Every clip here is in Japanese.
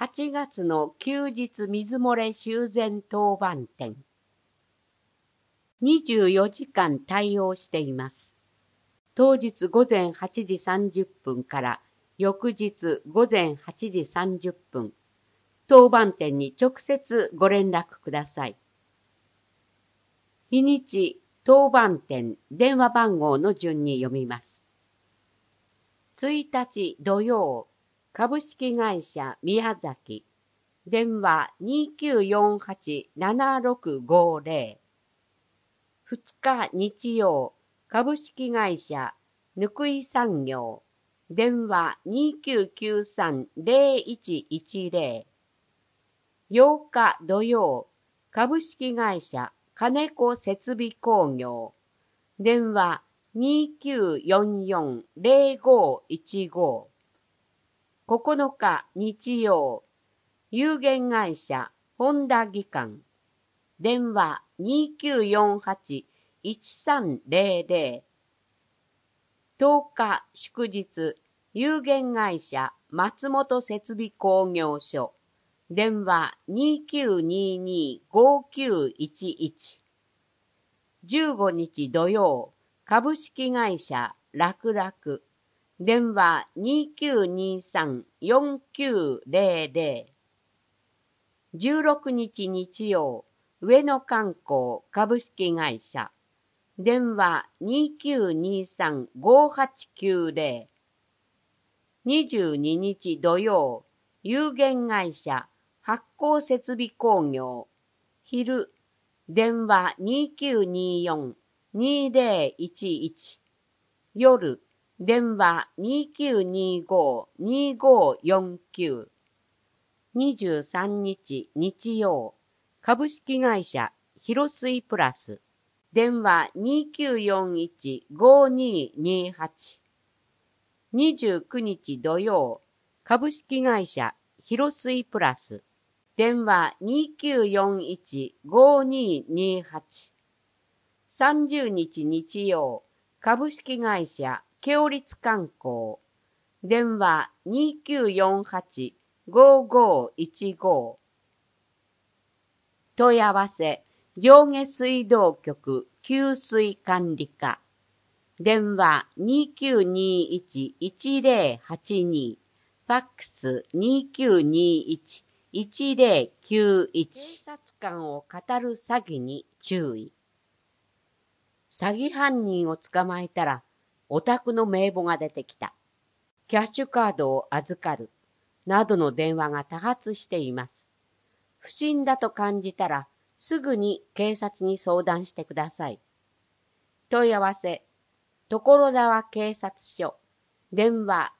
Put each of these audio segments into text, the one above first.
8月の休日水漏れ修繕当番店。24時間対応しています。当日午前8時30分から翌日午前8時30分、当番店に直接ご連絡ください。日にち、当番店、電話番号の順に読みます。1日土曜、株式会社宮崎、電話2948-7650。2日日曜、株式会社ぬくい産業、電話2993-0110。8日土曜、株式会社金子設備工業、電話2944-0515。9日日曜、有限会社本田技官、電話2948-1300。10日祝日、有限会社松本設備工業所、電話2922-5911。15日土曜、株式会社楽々、電話2923-4900。16日日曜、上野観光株式会社、電話2923-5890。22日土曜、有限会社発酵設備工業、昼、電話2924-2011。夜、電話2925-2549。23日日曜、株式会社広水プラス、電話2941-5228。29日土曜、株式会社広水プラス、電話2941-5228。30日日曜、株式会社強立観光、電話2948-5515。問い合わせ、上下水道局給水管理課、電話2921-1082、ファックス2921-1091。警察官を語る詐欺に注意。詐欺犯人を捕まえたら、お宅の名簿が出てきた。キャッシュカードを預かる。などの電話が多発しています。不審だと感じたら、すぐに警察に相談してください。問い合わせ、所沢警察署、電話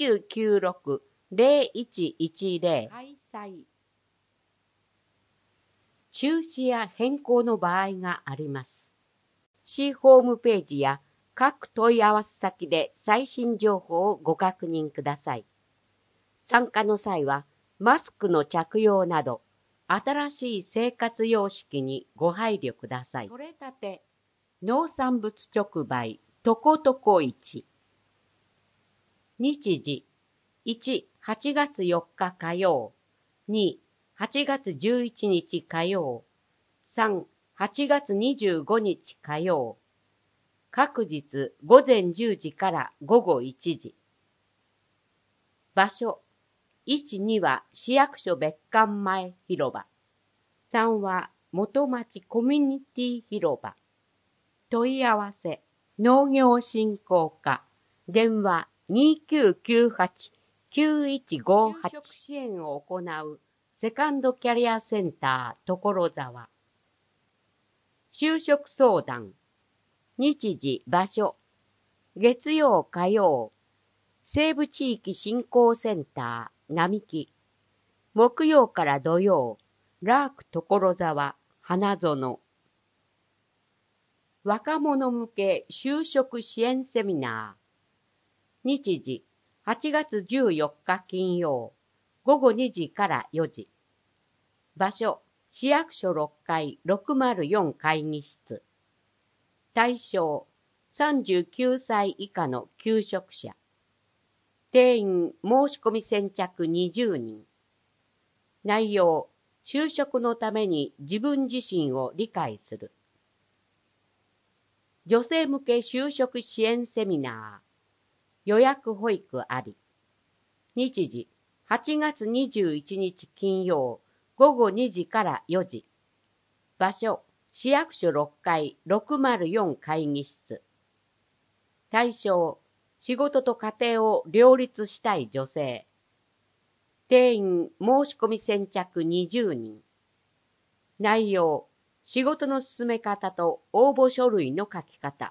2996-0110。開催。中止や変更の場合があります。市ホームページや各問い合わせ先で最新情報をご確認ください。参加の際は、マスクの着用など、新しい生活様式にご配慮ください。取れたて、農産物直売、とことこ市。日時、1、8月4日火曜。2、8月11日火曜。3、8月25日火曜。各日午前10時から午後1時。場所、1、2は市役所別館前広場。3は元町コミュニティ広場。問い合わせ、農業振興課、電話2998-9158。就職支援を行うセカンドキャリアセンター所沢。就職相談、日時、場所、月曜火曜、西部地域振興センター並木。木曜から土曜、ラーク所沢花園。若者向け就職支援セミナー。日時、8月14日金曜、午後2時から4時。場所、市役所6階604会議室。対象、39歳以下の求職者。定員申し込み先着20人。 内容、就職のために自分自身を理解する。女性向け就職支援セミナー。予約保育あり。日時、8月21日金曜、午後2時から4時。場所、市役所6階604会議室。対象、仕事と家庭を両立したい女性。定員申し込み先着20人。内容、仕事の進め方と応募書類の書き方。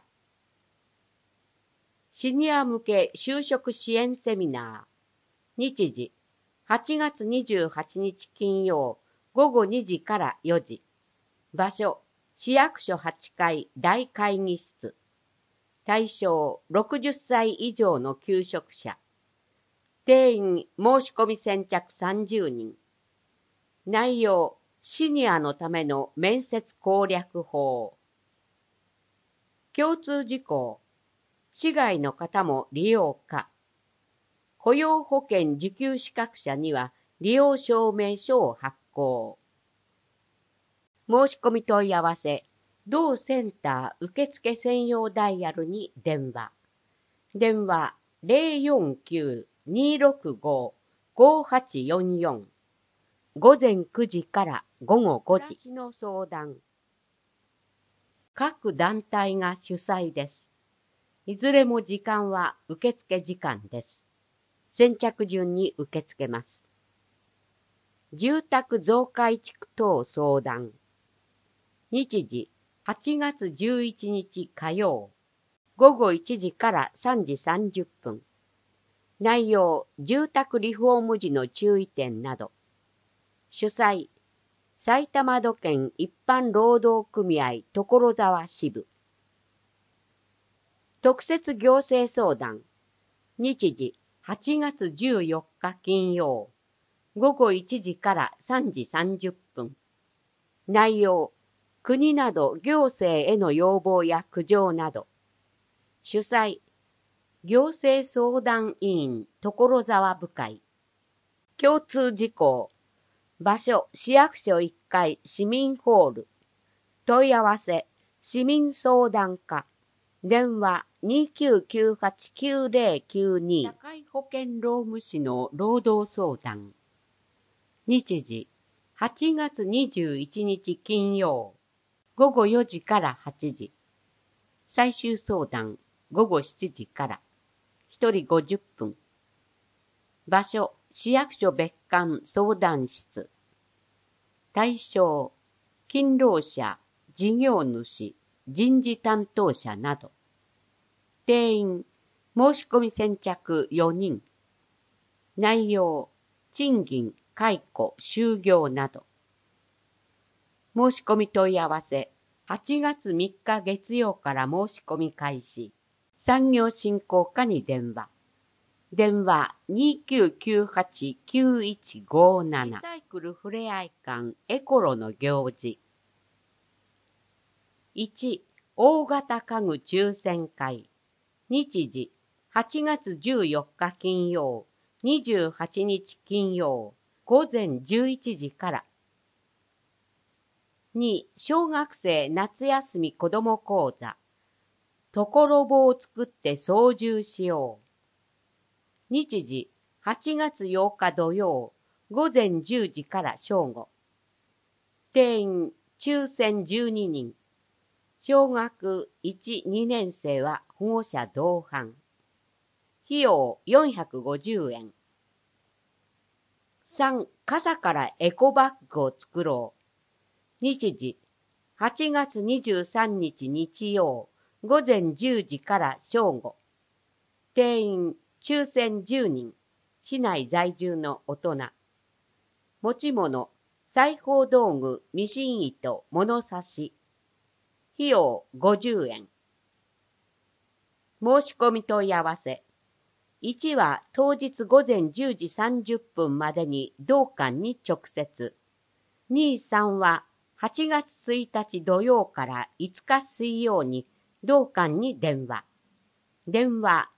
シニア向け就職支援セミナー。日時、8月28日金曜、午後2時から4時。場所、市役所8階大会議室。対象、60歳以上の求職者。定員申し込み先着30人。内容、シニアのための面接攻略法。共通事項。市外の方も利用可。雇用保険受給資格者には利用証明書を発行。申し込み問い合わせ、同センター受付専用ダイヤルに電話。電話049-265-5844。午前9時から午後5時。暮らしの相談。各団体が主催です。いずれも時間は受付時間です。先着順に受け付けます。住宅増改築等相談。日時、8月11日火曜。午後1時から3時30分。内容、住宅リフォーム時の注意点など。主催、埼玉土建一般労働組合所沢支部。特設行政相談。日時、8月14日金曜。午後1時から3時30分。内容、国など行政への要望や苦情など。主催、行政相談委員所沢部会。共通事項。場所、市役所1階市民ホール。問い合わせ、市民相談課。電話2998-9092。社会保険労務士の労働相談。日時、8月21日金曜。午後4時から8時。最終相談、午後7時から。1人50分。場所、市役所別館相談室。対象、勤労者、事業主、人事担当者など。定員、申し込み先着4人。内容、賃金、解雇、就業など。申し込み問い合わせ、8月3日月曜から申し込み開始。産業振興課に電話。電話2998-9157。リサイクルふれあい館エコロの行事。1、大型家具抽選会。日時、8月14日金曜、28日金曜、午前11時から。2、小学生夏休み子ども講座。ところぼを作って操縦しよう。日時、8月8日土曜、午前10時から正午。定員、抽選12人。小学1、2年生は保護者同伴。費用450円。3、傘からエコバッグを作ろう。日時、8月23日日曜、午前10時から正午。定員、抽選10人。市内在住の大人。持ち物、裁縫道具、ミシン糸、物差し。費用50円。申し込み問い合わせ。1は当日午前10時30分までに同館に直接。2、3は8月1日土曜から5日水曜に同館に電話。 電話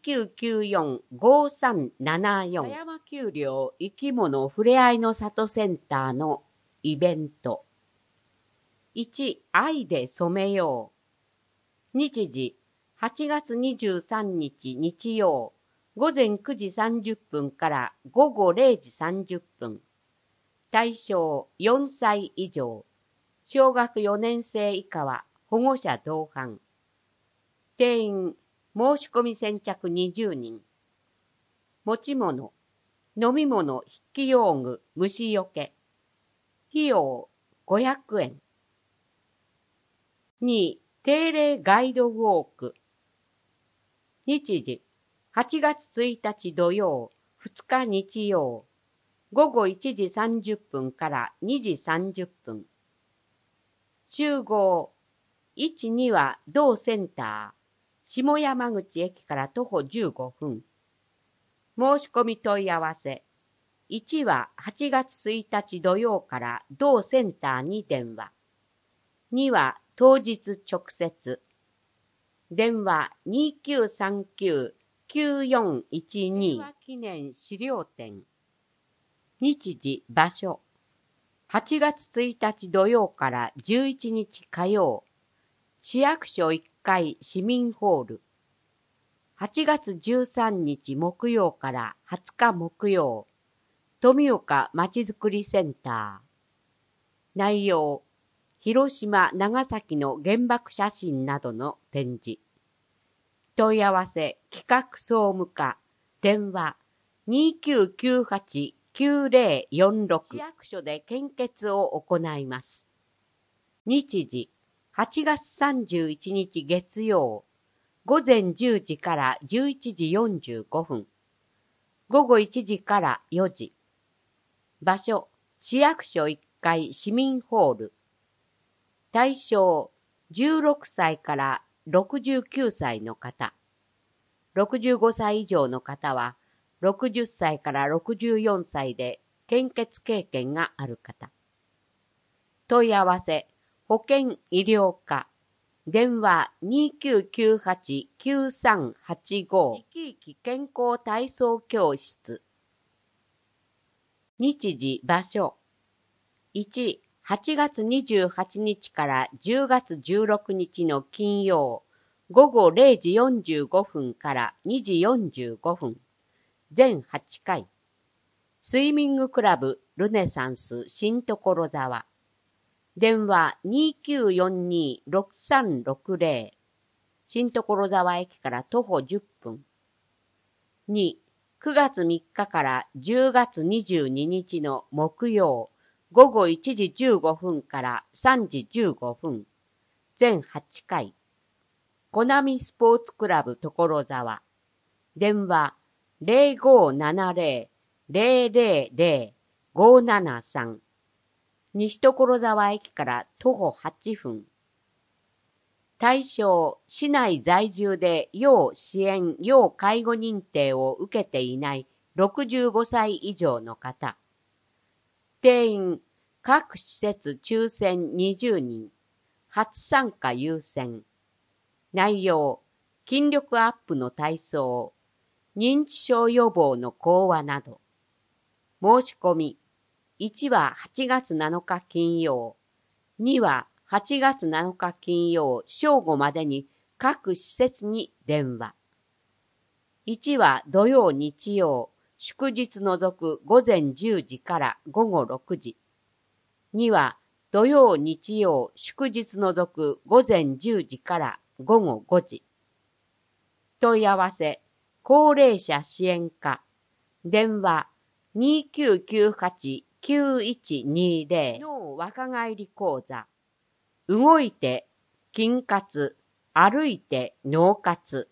2994-5374狭山丘陵生き物ふれあいの里センターのイベント。1、愛で染めよう。日時、8月23日日曜、午前9時30分から午後0時30分。対象4歳以上。小学4年生以下は保護者同伴。定員、申し込み先着20人。持ち物、飲み物、筆記用具、虫よけ。費用500円。2、定例ガイドウォーク。日時、8月1日土曜、2日日曜、午後1時30分から2時30分。集合、1、2は同センター。下山口駅から徒歩15分。申し込み問い合わせ。1は8月1日土曜から同センターに電話。2は当日直接。電話2939-9412。平和記念資料展。日時、場所。8月1日土曜から11日火曜。市役所1階市民ホール。8月13日木曜から20日木曜。富岡まちづくりセンター。内容、広島、長崎の原爆写真などの展示。問い合わせ、企画総務課、電話2998-9046。市役所で献血を行います。日時、8月31日月曜、午前10時から11時45分。午後1時から4時。場所、市役所1階市民ホール。対象、16歳から69歳の方。65歳以上の方は、60歳から64歳で献血経験がある方。問い合わせ、保健医療課。電話2998-9385。地域健康体操教室。日時、場所。1、8月28日から10月16日の金曜、午後0時45分から2時45分。全8回。スイミングクラブルネサンス新所沢。電話2942-6360。新所沢駅から徒歩10分。2、9月3日から10月22日の木曜、午後1時15分から3時15分。全8回。コナミスポーツクラブ所沢。電話0570-000-573。西所沢駅から徒歩8分。対象、市内在住で要支援・要介護認定を受けていない65歳以上の方。定員、各施設抽選20人。初参加優先。内容、筋力アップの体操、認知症予防の講話など。申し込み。1は8月7日金曜。2は8月7日金曜正午までに各施設に電話。1は土曜日曜、祝日除く午前10時から午後6時。2は土曜日曜、祝日除く午前10時から午後5時。問い合わせ、高齢者支援課。電話2998-9120。脳若返り講座。動いて筋活、歩いて脳活。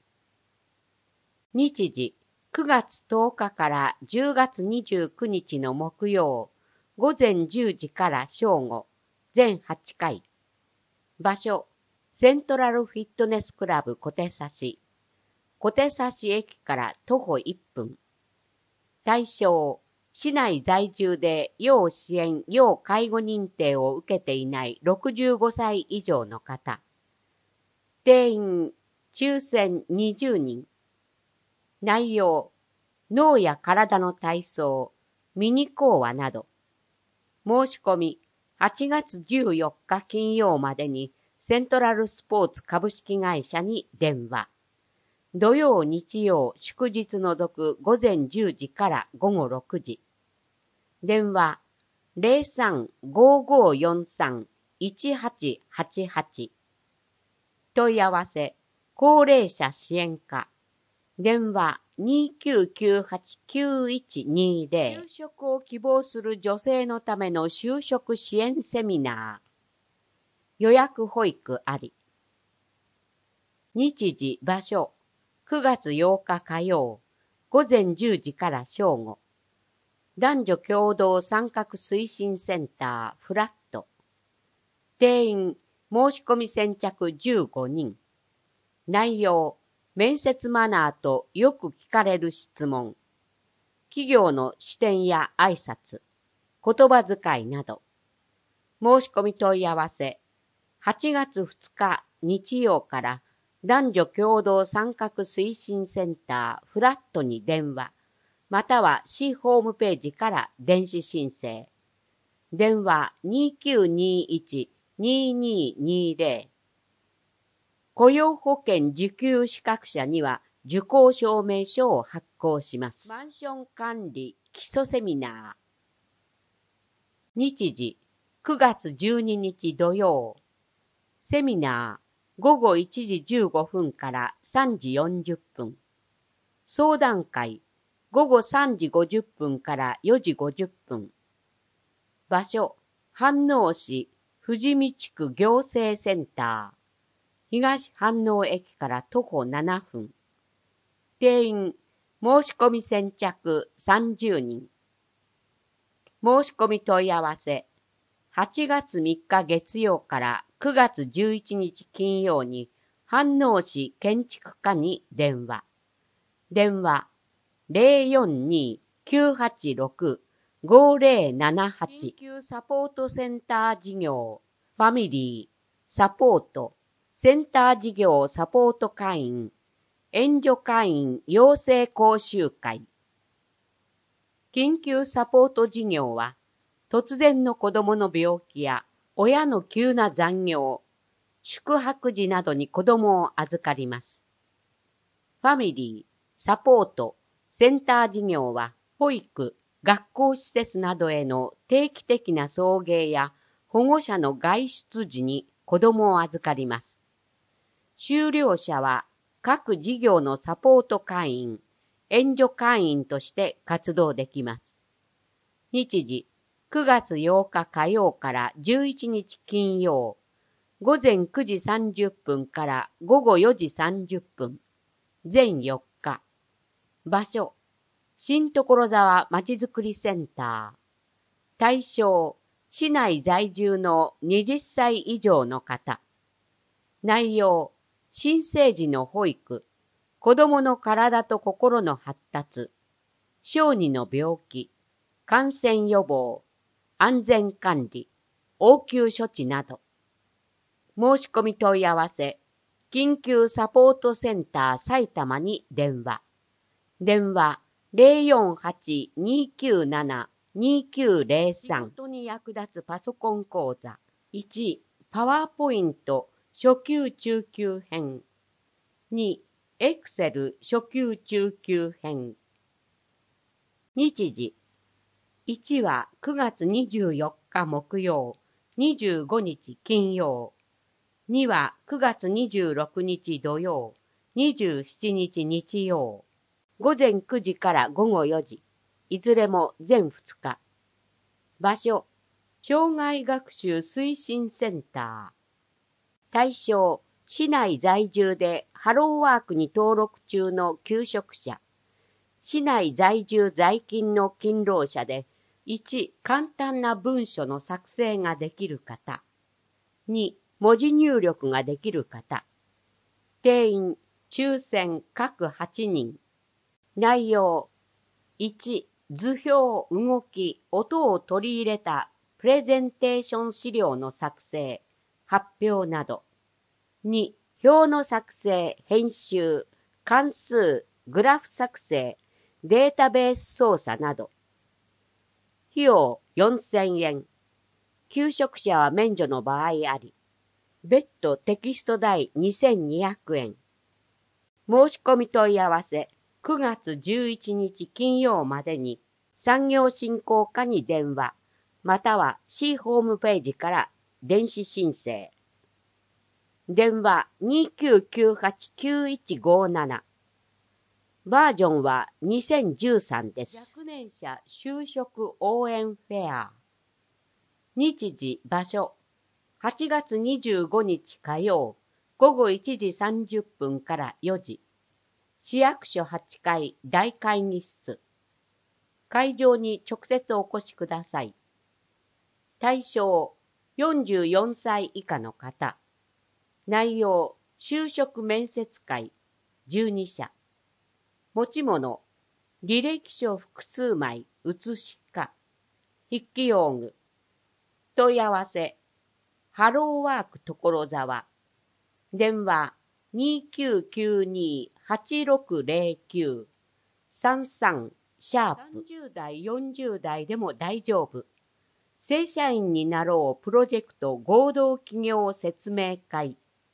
日時、9月10日から10月29日の木曜、午前10時から正午、全8回。場所、セントラルフィットネスクラブ小手指。小手指駅から徒歩1分。対象、市内在住で要支援・要介護認定を受けていない65歳以上の方。定員、 抽選20人。内容、脳や体の体操、ミニ講話など。申し込み、8月14日金曜までにセントラルスポーツ株式会社に電話。土曜、日曜、祝日除く午前10時から午後6時。電話03-5543-1888。問い合わせ、高齢者支援課。電話2998-9120。就職を希望する女性のための就職支援セミナー。予約保育あり。日時、場所、9月8日火曜、午前10時から正午。男女共同参画推進センターフラット。定員、申し込み先着15人。内容、面接マナーとよく聞かれる質問。企業の視点や挨拶、言葉遣いなど。申し込み問い合わせ、8月2日日曜から男女共同参画推進センターフラットに電話、または市ホームページから電子申請。電話2921-2220。雇用保険受給資格者には受講証明書を発行します。マンション管理基礎セミナー。日時、9月12日土曜。セミナー、午後1時15分から3時40分。相談会、午後3時50分から4時50分。場所、飯能市富士見地区行政センター。東飯能駅から徒歩7分。定員、申し込み先着30人。申し込み問い合わせ、8月3日月曜から9月11日金曜に飯能市建築課に電話。電話042-986-5078。緊急サポートセンター事業、ファミリー、サポート、センター事業サポート会員、援助会員養成講習会。緊急サポート事業は、突然の子供の病気や親の急な残業、宿泊時などに子供を預かります。ファミリー、サポート、センター事業は、保育、学校施設などへの定期的な送迎や保護者の外出時に子供を預かります。修了者は各事業のサポート会員、援助会員として活動できます。日時、9月8日火曜から11日金曜、午前9時30分から午後4時30分、全4日。場所、新所沢まちづくりセンター。対象、市内在住の20歳以上の方。内容、新生児の保育、子供の体と心の発達、小児の病気、感染予防、安全管理、応急処置など。申し込み問い合わせ、緊急サポートセンター埼玉に電話。電話048-297-2903。仕事に役立つパソコン講座。1、パワーポイント初級中級編。2、エクセル初級中級編。日時。1は9月24日木曜、25日金曜。2は9月26日土曜、27日日曜。午前9時から午後4時。いずれも全2日。場所、障害学習推進センター。対象、市内在住でハローワークに登録中の求職者。市内在住在勤の勤労者で、1、簡単な文書の作成ができる方。2、文字入力ができる方。定員、抽選各8人。内容、1、図表、動き、音を取り入れたプレゼンテーション資料の作成、発表など。2、 表の作成、編集、関数、グラフ作成、データベース操作など。費用4000円。求職者は免除の場合あり。別途テキスト代2200円。申し込み問い合わせ9月11日金曜までに産業振興課に電話、または市ホームページから電子申請。電話2998-9157。バージョンは2013です。若年者就職応援フェア。日時、場所。8月25日火曜、午後1時30分から4時。市役所8階大会議室。会場に直接お越しください。対象、44歳以下の方。内容、就職面接会、12社。持ち物、履歴書複数枚、写しか。筆記用具。問い合わせ、ハローワーク所沢。電話、2992-8609-33#。30代、40代でも大丈夫。正社員になろうプロジェクト合同企業説明会。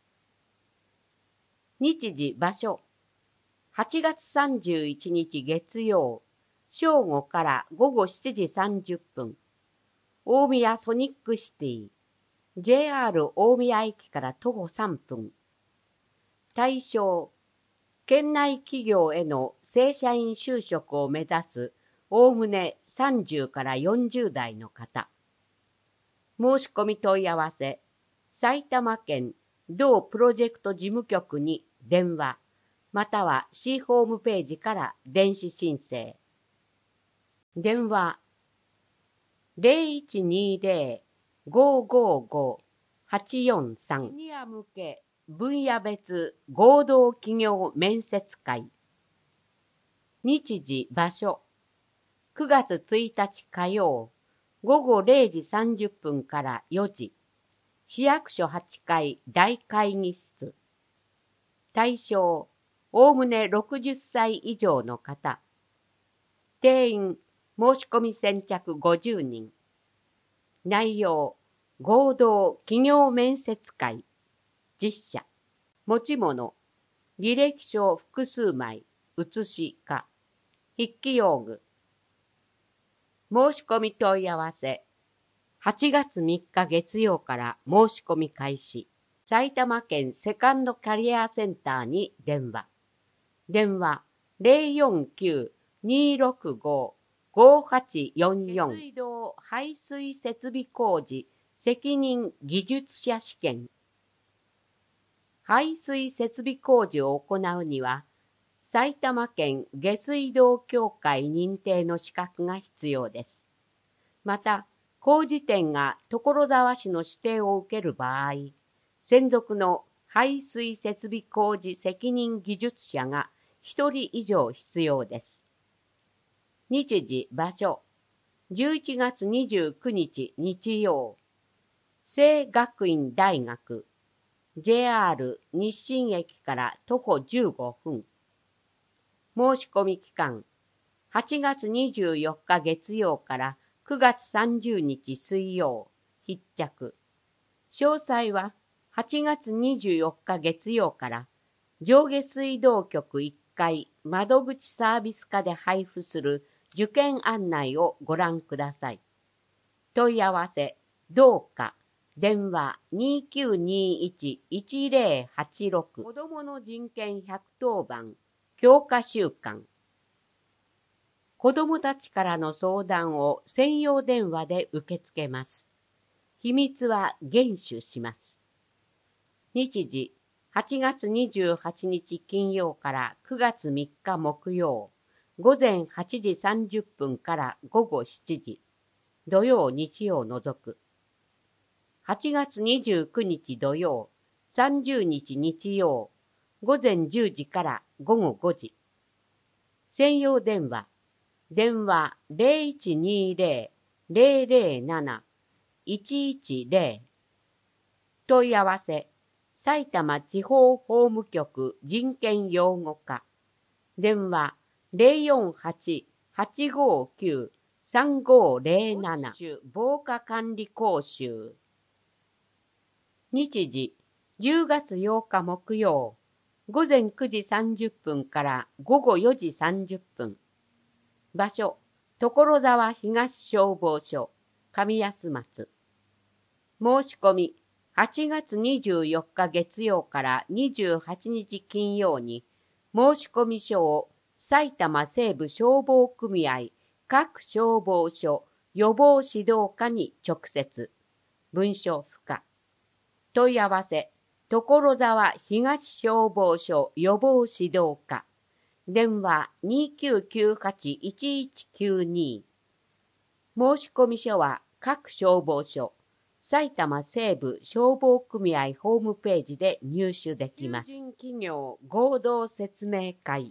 日時、場所。8月31日月曜、正午から午後7時30分。大宮ソニックシティ。JR 大宮駅から徒歩3分。対象、県内企業への正社員就職を目指すおおむね30から40代の方。申し込み問い合わせ、埼玉県同プロジェクト事務局に電話、または市ホームページから電子申請。電話、0120-555-843。シニア向け分野別合同企業面接会。日時、場所。9月1日火曜、午後0時30分から4時。市役所8階大会議室。対象、おおむね60歳以上の方。定員、申し込み先着50人。内容、合同企業面接会。実社。持ち物、履歴書複数枚、写しか。筆記用具。申し込み問い合わせ。8月3日月曜から申し込み開始。埼玉県セカンドキャリアセンターに電話。電話049-265-5844。下水道排水設備工事責任技術者試験。排水設備工事を行うには、埼玉県下水道協会認定の資格が必要です。また、工事店が所沢市の指定を受ける場合、専属の排水設備工事責任技術者が1人以上必要です。日時、場所。11月29日日曜。聖学院大学。JR 日清駅から徒歩15分。申し込み期間。8月24日月曜から9月30日水曜。必着。詳細は8月24日月曜から上下水道局1階窓口サービス課で配布する受験案内をご覧ください。問い合わせ、どうか、電話2921-1086。子どもの人権110番、強化週間。子どもたちからの相談を専用電話で受け付けます。秘密は厳守します。日時、8月28日金曜から9月3日木曜。午前8時30分から午後7時。土曜日曜除く。8月29日土曜、30日日曜。午前10時から午後5時。専用電話。電話 0120-007-110。問い合わせ。 埼玉地方法務局人権擁護課。電話048-859-3507。防火管理講習。日時10月8日木曜、午前9時30分から午後4時30分。場所、所沢東消防署、上安松。申し込み、8月24日月曜から28日金曜に、申込書を埼玉西部消防組合各消防署予防指導課に直接。文書不可。問い合わせ、所沢東消防署予防指導課。電話2998-1192。申込書は各消防署、埼玉西部消防組合ホームページで入手できます。求人企業合同説明会。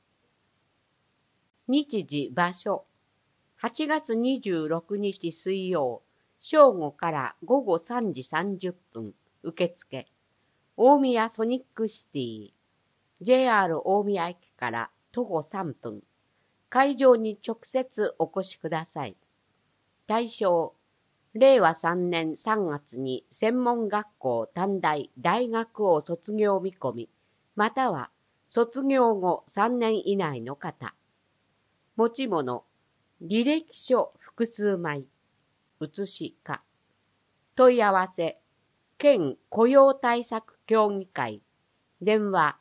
日時場所、8月26日水曜、正午から午後3時30分、受付。大宮ソニックシティ。JR 大宮駅から徒歩3分。会場に直接お越しください。対象、令和3年3月に専門学校短大大学を卒業見込み、または卒業後3年以内の方。持ち物、履歴書複数枚、写しか。問い合わせ、県雇用対策協議会。電話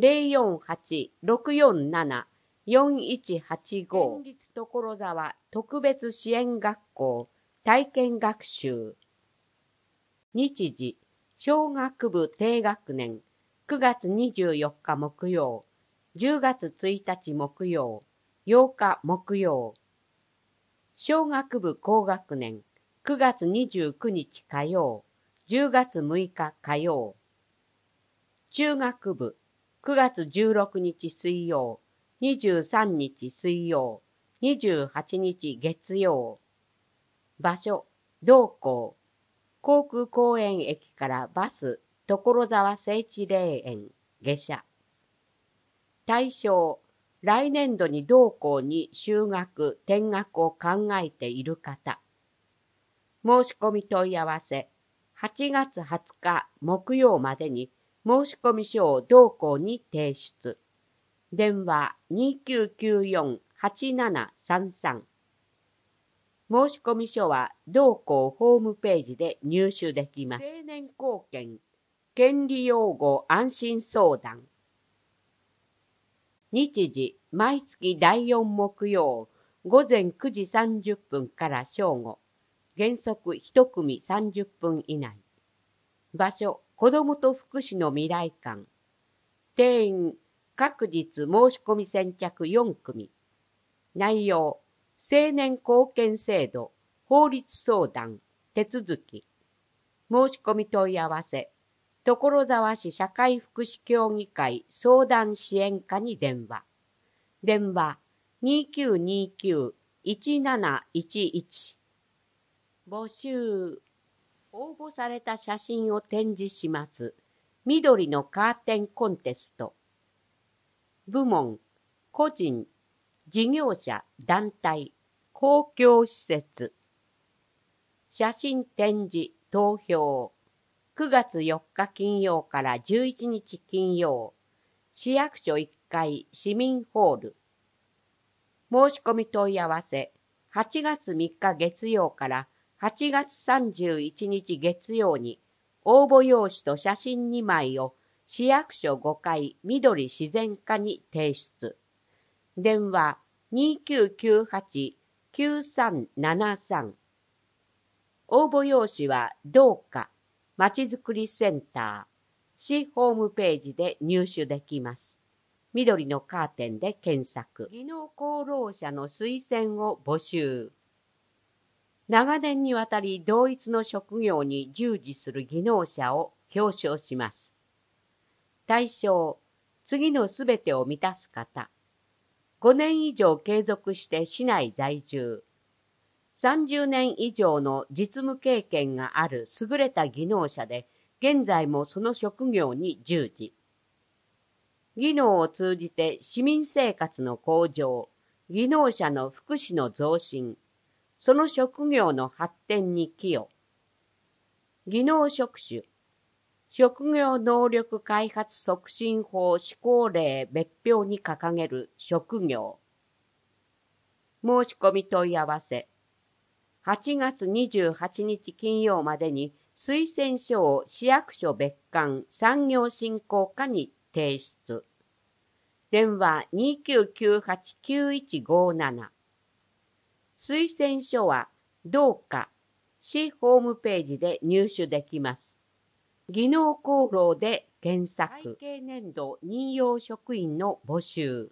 048-647-4185。県立所沢特別支援学校体験学習。日時、小学部低学年、9月24日木曜、10月1日木曜、8日木曜。小学部高学年、9月29日火曜、10月6日火曜。中学部、9月16日水曜、23日水曜、28日月曜。場所、同校。航空公園駅からバス、所沢聖地霊園、下車。対象、来年度に同校に修学、転学を考えている方。申し込み問い合わせ、8月20日木曜までに申込書を同校に提出。電話2994-8733。申込書は同校ホームページで入手できます。青年貢献、権利擁護安心相談。日時、毎月第4木曜、午前9時30分から正午。原則1組30分以内。場所、子どもと福祉の未来館。定員、各日申込先着4組。内容、青年貢献制度、法律相談、手続き。申し込み問い合わせ、所沢市社会福祉協議会相談支援課に電話。電話2929-1711。募集。応募された写真を展示します。緑のカーテンコンテスト。部門、個人、事業者、団体、公共施設。写真展示、投票。9月4日金曜から11日金曜。市役所1階市民ホール。申し込み問い合わせ、8月3日月曜から8月31日月曜に応募用紙と写真2枚を市役所5階緑自然課に提出。電話2998-9373。応募用紙は同課まちづくりセンター市ホームページで入手できます。緑のカーテンで検索。技能功労者の推薦を募集。長年にわたり同一の職業に従事する技能者を表彰します。対象、次のすべてを満たす方。5年以上継続して市内在住。30年以上の実務経験がある優れた技能者で、現現在もその職業に従事。技能を通じて市民生活の向上、技能者の福祉の増進、その職業の発展に寄与。技能職種、職業能力開発促進法施行令別表に掲げる職業。申し込み問い合わせ。8月28日金曜までに推薦書を市役所別館産業振興課に提出。電話2998-9157。推薦書は同課市ホームページで入手できます。技能功労で検索。会計年度任用職員の募集。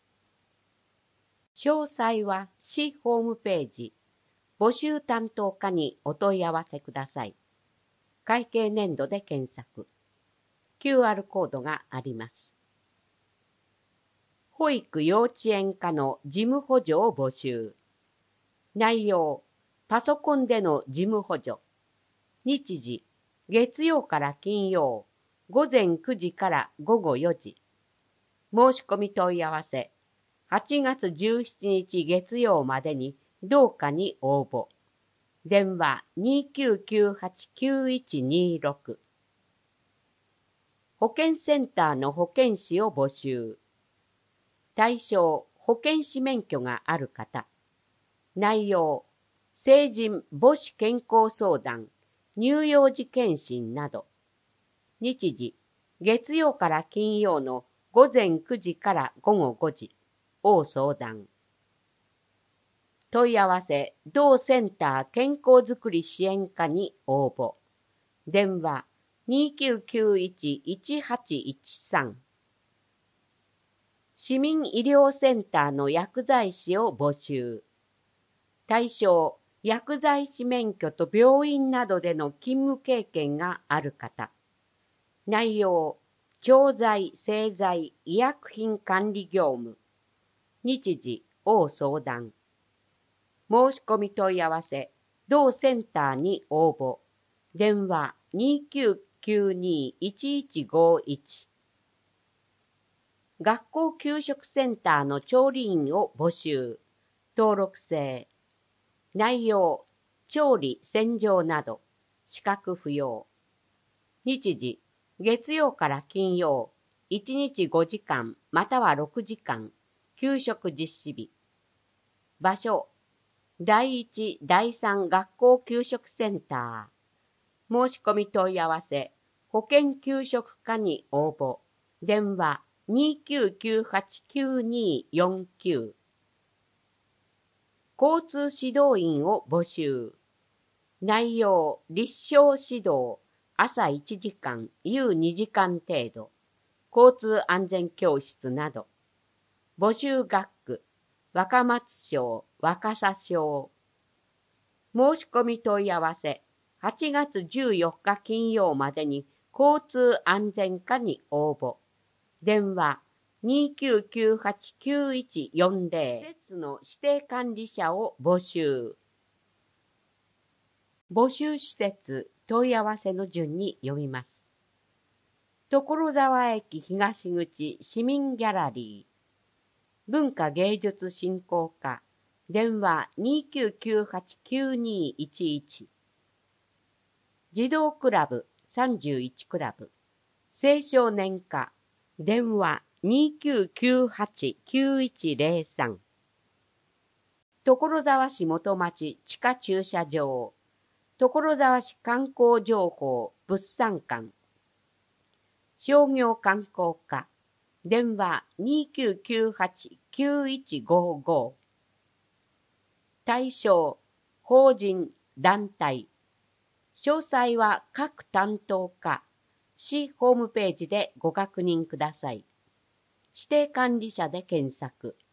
詳細は市ホームページ、募集担当課にお問い合わせください。会計年度で検索。QR コードがあります。保育幼稚園課の事務補助を募集。内容、パソコンでの事務補助。日時、月曜から金曜、午前9時から午後4時。申し込み問い合わせ。8月17日月曜までに同課に応募。電話2998-9126。保健センターの保健師を募集。対象、保健師免許がある方。内容、成人母子健康相談、乳幼児検診など。日時、月曜から金曜の午前9時から午後5時。を相談。問い合わせ、同センター健康づくり支援課に応募。電話2991-1813。市民医療センターの薬剤師を募集。対象、薬剤師免許と病院などでの勤務経験がある方。内容、調剤、製剤、医薬品管理業務。日時を相談。申し込み問い合わせ、同センターに応募。電話2992-1151。学校給食センターの調理員を募集。登録制。内容、調理、洗浄など。資格不要。日時、月曜から金曜、1日5時間または6時間。給食実施日。場所、第1、第3学校給食センター。申し込み問い合わせ、保健給食課に応募。電話2998-9249。交通指導員を募集。内容、立証指導、朝1時間、夕2時間程度。交通安全教室など。募集学区、若松町、若狭町。申し込み問い合わせ、8月14日金曜までに交通安全課に応募。電話2998-9140。施設の指定管理者を募集。募集施設、問い合わせの順に読みます。所沢駅東口市民ギャラリー。文化芸術振興課。電話2998-9211。児童クラブ31クラブ。青少年課。電話2998-9103。所沢市元町地下駐車場。所沢市観光情報物産館。商業観光課。電話2998-9155。対象、法人、団体。詳細は各担当課、市ホームページでご確認ください。指定管理者で検索。